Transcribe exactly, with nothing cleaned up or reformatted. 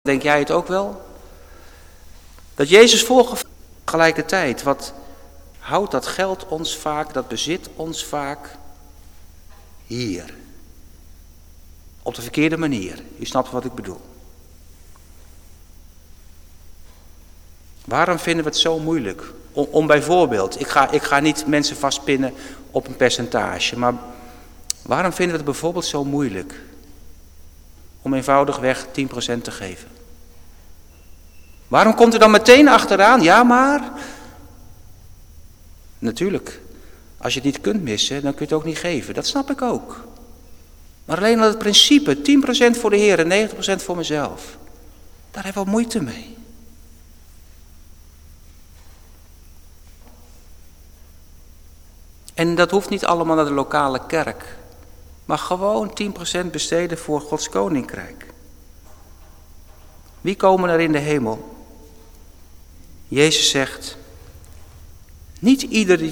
Denk jij het ook wel? Dat Jezus volgen tegelijkertijd. Wat houdt dat geld ons vaak, dat bezit ons vaak hier. Op de verkeerde manier. U snapt wat ik bedoel. Waarom vinden we het zo moeilijk? Om, om bijvoorbeeld, ik ga, ik ga niet mensen vastpinnen op een percentage, maar waarom vinden we het bijvoorbeeld zo moeilijk om eenvoudigweg tien procent te geven? Waarom komt er dan meteen achteraan, ja maar? Natuurlijk, als je het niet kunt missen, dan kun je het ook niet geven. Dat snap ik ook. Maar alleen al het principe, tien procent voor de Heer en negentig procent voor mezelf. Daar hebben we moeite mee. En dat hoeft niet allemaal naar de lokale kerk. Maar gewoon tien procent besteden voor Gods koninkrijk. Wie komen er in de hemel? Jezus zegt, niet ieder die